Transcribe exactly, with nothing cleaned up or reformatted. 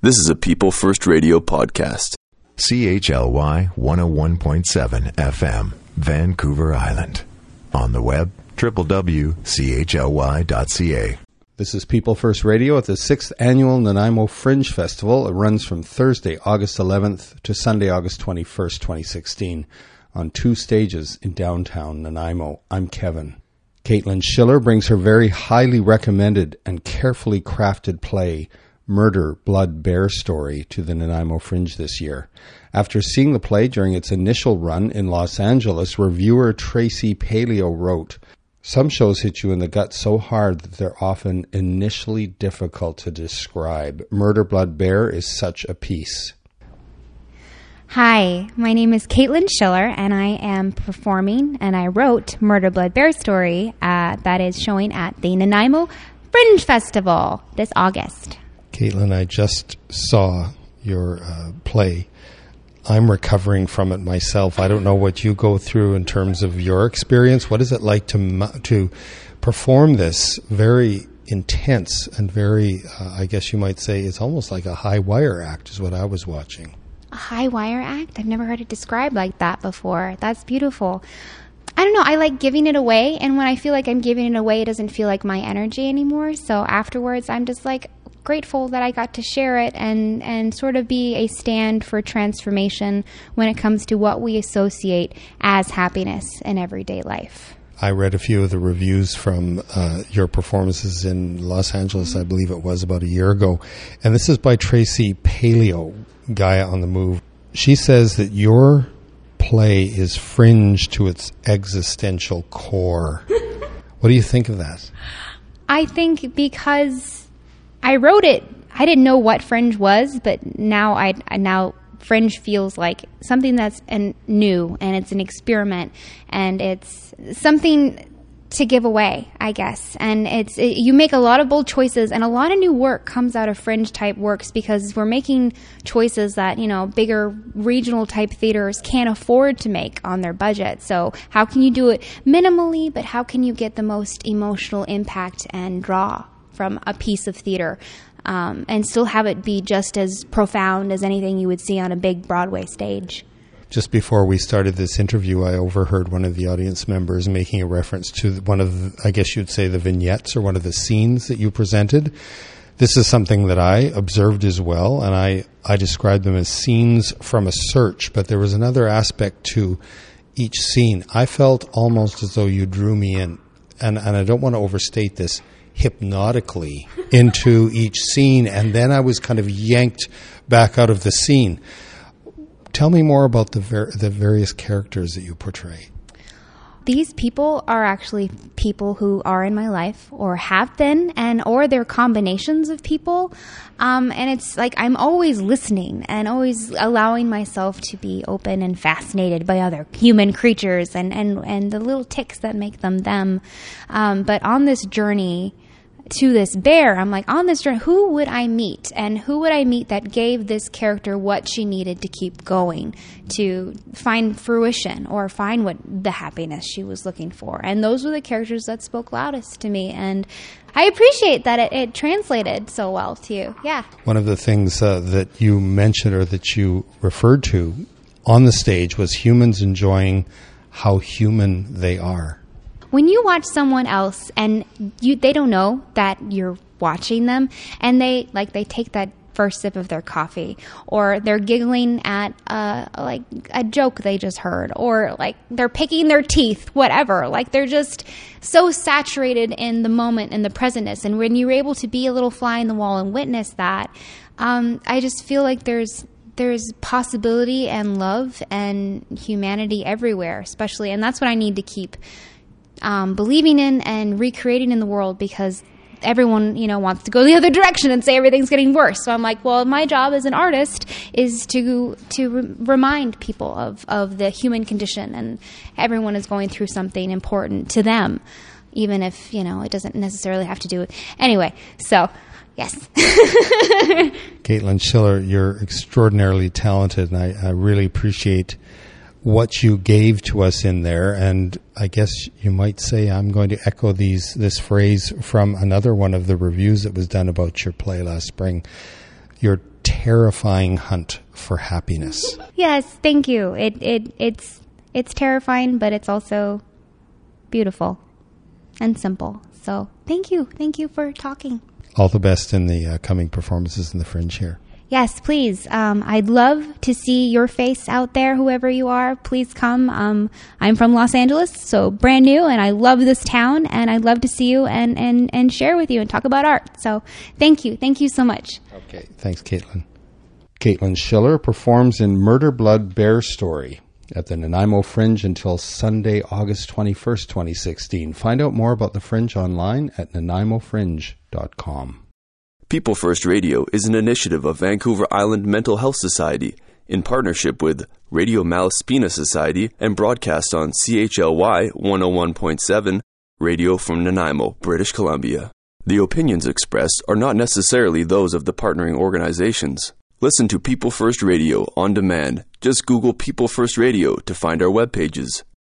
This is a People First Radio podcast. C H L Y one oh one point seven F M, Vancouver Island. On the web, w w w dot c h l y dot c a. This is People First Radio at the sixth Annual Nanaimo Fringe Festival. It runs from Thursday, August eleventh to Sunday, August twenty-first, twenty sixteen, on two stages in downtown Nanaimo. I'm Kevin. Caitlin Schiller brings her very highly recommended and carefully crafted play, Murder, Blood, Bear Story, to the Nanaimo Fringe this year. After seeing the play during its initial run in Los Angeles, reviewer Tracy Paleo wrote, "Some shows hit you in the gut so hard that they're often initially difficult to describe. Murder, Blood, Bear is such a piece." Hi, my name is Caitlin Schiller, and I am performing, and I wrote Murder, Blood, Bear Story uh, that is showing at the Nanaimo Fringe Festival this August. Caitlin, I just saw your uh, play. I'm recovering from it myself. I don't know what you go through in terms of your experience. What is it like to to perform this very intense and very, uh, I guess you might say, it's almost like a high wire act is what I was watching. A high wire act? I've never heard it described like that before. That's beautiful. I don't know. I like giving it away, and when I feel like I'm giving it away, it doesn't feel like my energy anymore. So afterwards, I'm just like grateful that I got to share it and, and sort of be a stand for transformation when it comes to what we associate as happiness in everyday life. I read a few of the reviews from uh, your performances in Los Angeles, I believe it was about a year ago. And this is by Tracy Paleo, Gaia on the Move. She says that your play is fringe to its existential core. What do you think of that? I think because I wrote it, I didn't know what fringe was, but now I now fringe feels like something that's an, new, and it's an experiment, and it's something to give away, I guess. And it's it, you make a lot of bold choices, and a lot of new work comes out of fringe type works because we're making choices that, you know, bigger regional type theaters can't afford to make on their budget. So how can you do it minimally, but how can you get the most emotional impact and draw from a piece of theater, um, and still have it be just as profound as anything you would see on a big Broadway stage? Just before we started this interview, I overheard one of the audience members making a reference to one of, the, I guess you'd say, the vignettes or one of the scenes that you presented. This is something that I observed as well, and I, I described them as scenes from a search, but there was another aspect to each scene. I felt almost as though you drew me in, and, and I don't want to overstate this, hypnotically into each scene, and then I was kind of yanked back out of the scene. Tell me more about the ver- the various characters that you portray. These people are actually people who are in my life or have been, and or they're combinations of people. Um, and it's like I'm always listening and always allowing myself to be open and fascinated by other human creatures and, and, and the little ticks that make them them. Um, but on this journey to this bear, I'm like, on this journey, who would I meet? And who would I meet that gave this character what she needed to keep going, to find fruition or find what the happiness she was looking for? And those were the characters that spoke loudest to me. And I appreciate that it, it translated so well to you. Yeah. One of the things uh, that you mentioned or that you referred to on the stage was humans enjoying how human they are. When you watch someone else and you they don't know that you're watching them, and they like they take that first sip of their coffee, or they're giggling at uh, like a joke they just heard, or like they're picking their teeth, whatever. Like they're just so saturated in the moment and the presentness. And when you're able to be a little fly in the wall and witness that, um, I just feel like there's there's possibility and love and humanity everywhere, especially. And that's what I need to keep Um, believing in and recreating in the world, because everyone, you know, wants to go the other direction and say everything's getting worse. So I'm like, well, my job as an artist is to to re- remind people of, of the human condition, and everyone is going through something important to them, even if, you know, it doesn't necessarily have to do it. Anyway, so, yes. Caitlin Schiller, you're extraordinarily talented, and I, I really appreciate what you gave to us in there. And I guess you might say I'm going to echo these this phrase from another one of the reviews that was done about your play last spring. You're terrifying hunt for happiness. Yes, thank you. It it it's it's terrifying, but it's also beautiful and simple. So thank you. Thank you for talking. All the best in the uh, coming performances in the Fringe here. Yes, please. Um, I'd love to see your face out there, whoever you are. Please come. Um, I'm from Los Angeles, so brand new, and I love this town, and I'd love to see you and, and, and share with you and talk about art. So thank you. Thank you so much. Okay. Thanks, Caitlin. Caitlin Schiller performs in Murder Blood Bear Story at the Nanaimo Fringe until Sunday, August twenty-first, twenty sixteen. Find out more about the Fringe online at nanaimo fringe dot com. People First Radio is an initiative of Vancouver Island Mental Health Society in partnership with Radio Malaspina Society and broadcast on C H L Y one oh one point seven, radio from Nanaimo, British Columbia. The opinions expressed are not necessarily those of the partnering organizations. Listen to People First Radio on demand. Just Google People First Radio to find our web pages.